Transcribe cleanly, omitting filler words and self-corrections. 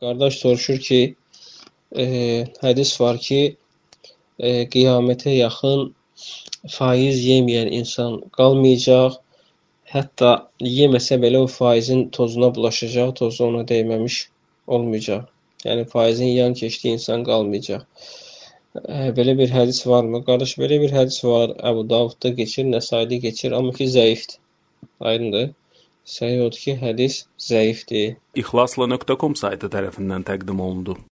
Qardaş soruşur ki, hədis var ki, qiyamətə yaxın faiz yeməyən insan qalmayacaq. Hətta yeməsə belə o faizin tozuna bulaşacaq, tozu ona dəyməmiş olmayacaq. Yəni faizin yan keçdiyi insan qalmayacaq. Belə bir hədis varmı? Qardaş, belə bir hədis var. Əbu Davudda keçir, Nəsaidə keçir, amma ki zəifdir. Aydındır. Səhih odur ki, hədis zəifdir. İxlasla.com saytı tərəfindən təqdim olundu.